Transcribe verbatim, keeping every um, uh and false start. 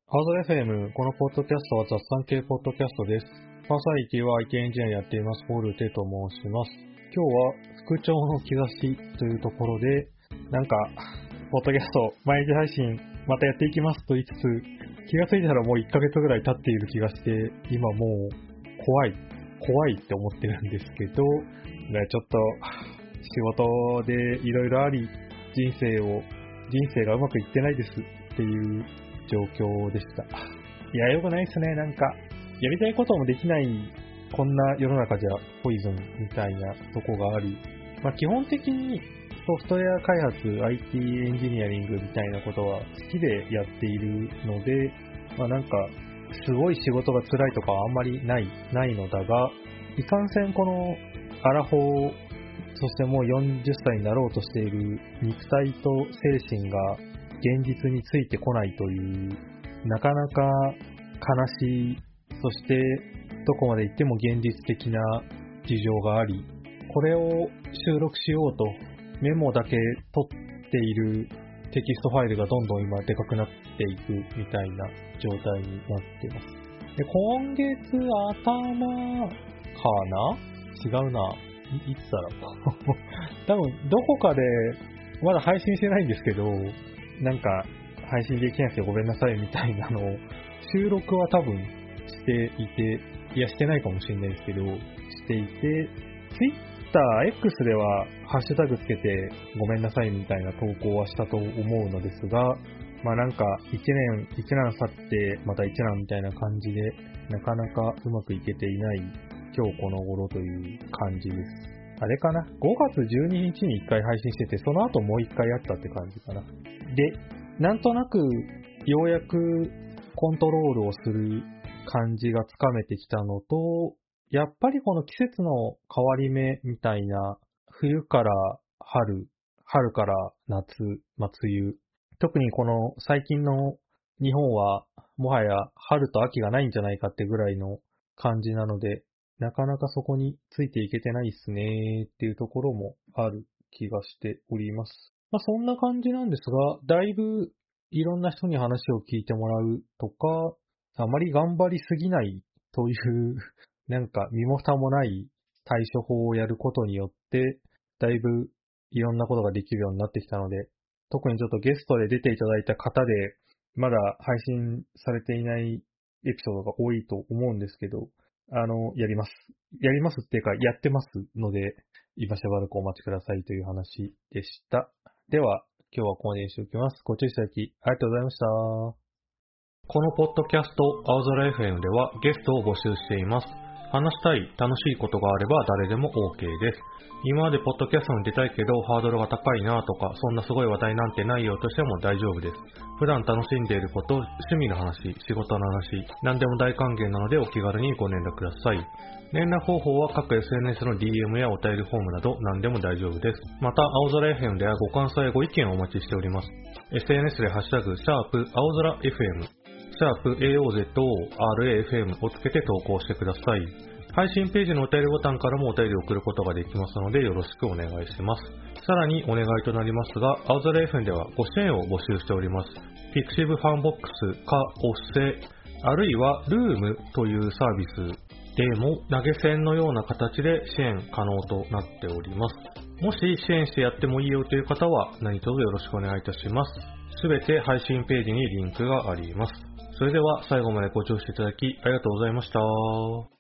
ハード エフエム、このポッドキャストは雑談系ポッドキャストです。パーソナリティは アイティー エンジニアやっています、ポールテと申します。今日は復調の兆しというところで、なんか、ポッドキャスト毎日配信またやっていきますと言いつつ、気がついたらもういっかげつぐらい経っている気がして、今もう怖い、怖いって思ってるんですけど、ね、ちょっと仕事でいろいろあり、人生を、人生がうまくいってないですっていう状況でした。いや、よくないっすね。なんか、やりたいこともできない、こんな世の中じゃポイズンみたいなとこがあり、まあ基本的にソフトウェア開発、アイティー エンジニアリングみたいなことは好きでやっているので、まあなんか、すごい仕事が辛いとかはあんまりない、ないのだが、いかんせんこのアラフォー、そしてもうよんじゅっさいになろうとしている肉体と精神が現実についてこないという、なかなか悲しい、そしてどこまで行っても現実的な事情があり、これを収録しようとメモだけ取っているテキストファイルがどんどん今でかくなっていくみたいな状態になっています。で、今月頭かな？違うな。いつだろう多分どこかでまだ配信してないんですけど、なんか配信できなくてごめんなさいみたいなのを収録は多分していて、いやしてないかもしれないですけどしていて、Twitter、X ではハッシュタグつけてごめんなさいみたいな投稿はしたと思うのですが、まあなんか一年一難去ってまた一難みたいな感じでなかなかうまくいけていない今日この頃という感じです。あれかな ?ごがつじゅうににちにいっかい配信してて、その後もういっかいやったって感じかな。で、なんとなくようやくコントロールをする感じがつかめてきたのと、やっぱりこの季節の変わり目みたいな、冬から春、春から夏、まあ、梅雨。特にこの最近の日本はもはや春と秋がないんじゃないかってぐらいの感じなので、なかなかそこについていけてないっすねっていうところもある気がしております。まあそんな感じなんですが、だいぶいろんな人に話を聞いてもらうとか、あまり頑張りすぎないというなんか身も蓋もない対処法をやることによって、だいぶいろんなことができるようになってきたので、特にちょっとゲストで出ていただいた方で、まだ配信されていないエピソードが多いと思うんですけど、あの、やります。やりますっていうか、やってますので、今しばらくお待ちくださいという話でした。では、今日はここまでにしておきます。ご注意いただき、ありがとうございました。このポッドキャスト、青空 エフエム ではゲストを募集しています。話したい、楽しいことがあれば誰でも OK です。今までポッドキャストに出たいけどハードルが高いなとか、そんなすごい話題なんてないよとしても大丈夫です。普段楽しんでいること、趣味の話、仕事の話、何でも大歓迎なのでお気軽にご連絡ください。連絡方法は各 エスエヌエス の ディーエム やお便りフォームなど何でも大丈夫です。また、青空 エフエム ではご感想やご意見をお待ちしております。エスエヌエス でハッシュタグ、シャープ、青空 エフエム、シャープ エーオーゼットオーアールエーエフエム をつけて投稿してください。配信ページのお便りボタンからもお便りを送ることができますのでよろしくお願いします。さらにお願いとなりますが、青空 エフエム ではご支援を募集しております。ピクシブファンボックスかおっせ、あるいはルームというサービスでも投げ銭のような形で支援可能となっております。もし支援してやってもいいよという方は何卒よろしくお願いいたします。すべて配信ページにリンクがあります。それでは最後までご聴取いただきありがとうございました。